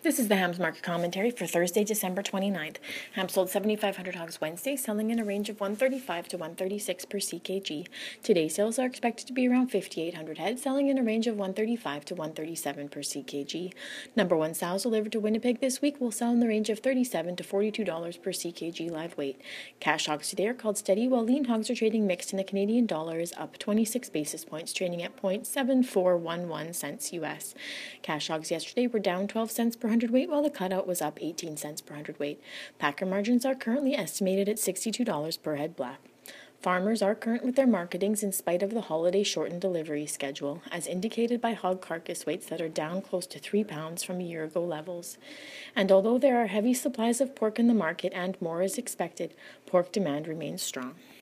This is the Hams Market Commentary for Thursday, December 29th. Hams sold 7,500 hogs Wednesday, selling in a range of 135 to 136 per ckg. Today's sales are expected to be around 5,800 head, selling in a range of 135 to 137 per ckg. Number 1 sows delivered to Winnipeg this week will sell in the range of $37 to $42 per ckg live weight. Cash hogs today are called steady, while lean hogs are trading mixed, and the Canadian dollar is up 26 basis points, trading at 0.7411 cents US. Cash hogs yesterday were down 12 cents per hundredweight, while the cutout was up 18 cents per hundredweight. Packer margins are currently estimated at $62 per head black. Farmers are current with their marketings in spite of the holiday shortened delivery schedule, as indicated by hog carcass weights that are down close to 3 pounds from a year ago levels. And although there are heavy supplies of pork in the market and more is expected, pork demand remains strong.